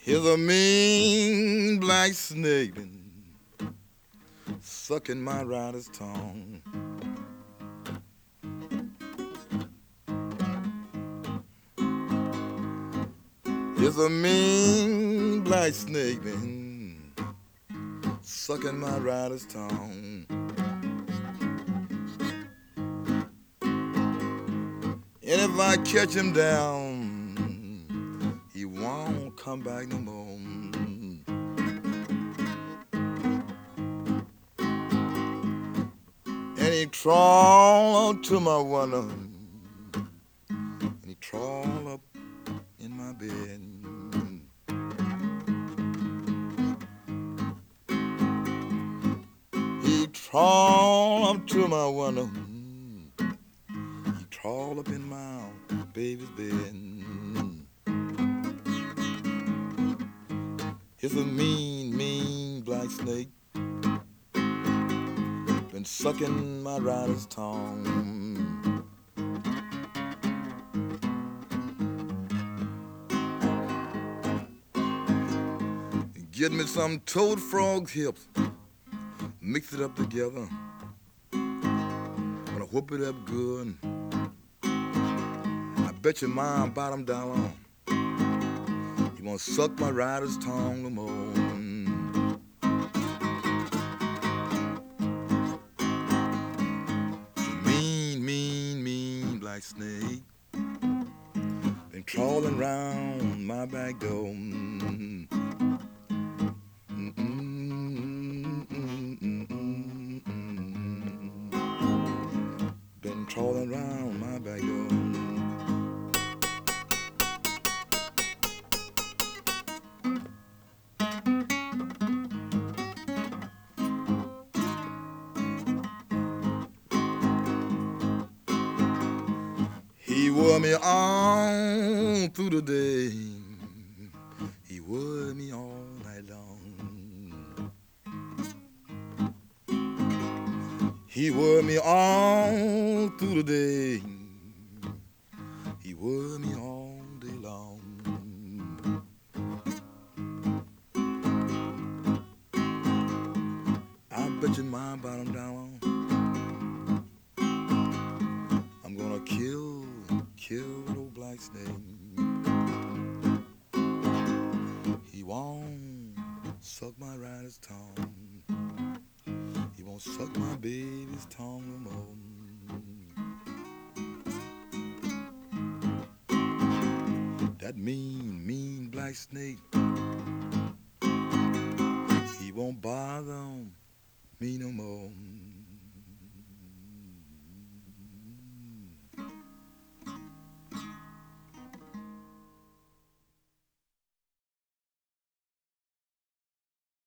Here's a mean black snake sucking my rider's tongue. Here's a mean black snake sucking my rider's tongue. And if I catch him down, he won't come back no more. And he crawl up to my window, and he crawl up in my bed. He crawl up to my window, he crawl up in my baby's bed. He's a mean, mean black snake, been sucking my rider's tongue. Get me some toad frog hips, mix it up together, gonna whoop it up good. I bet your mom bottom dollar he won't suck my rider's tongue no more. Mean, mean, mean black snake been crawling round my back door. Been crawling round my back door. He wore me on through the day. He wore me all night long. He wore me all through the day. He wore me all day long. I bet you my bottom dollar I'm gonna kill that old black snake. He won't suck my rider's tongue. He won't suck my baby's tongue no more. That mean, mean black snake, he won't bother me no more.